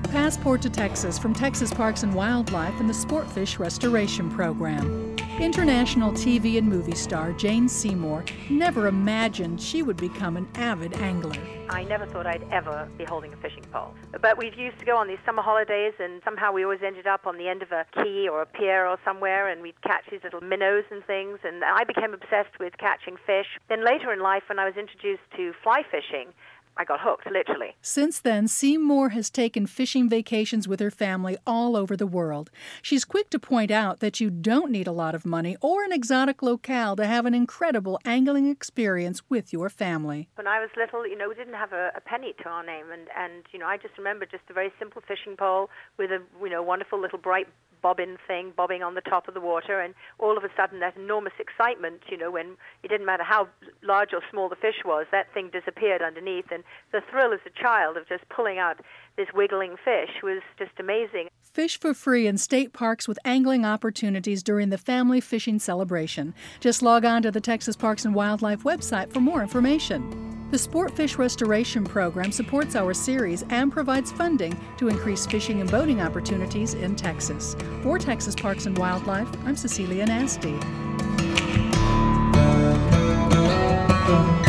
Passport to Texas from Texas Parks and Wildlife and the Sportfish Restoration Program. International TV and movie star Jane Seymour never imagined she would become an avid angler. I never thought I'd ever be holding a fishing pole. But we used to go on these summer holidays, and somehow we always ended up on the end of a quay or a pier or somewhere, and we'd catch these little minnows and things, and I became obsessed with catching fish. Then later in life, when I was introduced to fly fishing, I got hooked, literally. Since then, Seymour has taken fishing vacations with her family all over the world. She's quick to point out that you don't need a lot of money or an exotic locale to have an incredible angling experience with your family. When I was little, we didn't have a penny to our name, and I just remember just a very simple fishing pole with a, wonderful little bright bobbin thing bobbing on the top of the water, and all of a sudden that enormous excitement, when it didn't matter how large or small the fish was, that thing disappeared underneath, and the thrill as a child of just pulling out this wiggling fish was just amazing. Fish for free in state parks with angling opportunities during the Family Fishing Celebration. Just log on to the Texas Parks and Wildlife website for more information. The Sportfish Restoration Program supports our series and provides funding to increase fishing and boating opportunities in Texas. For Texas Parks and Wildlife, I'm Cecilia Nasty.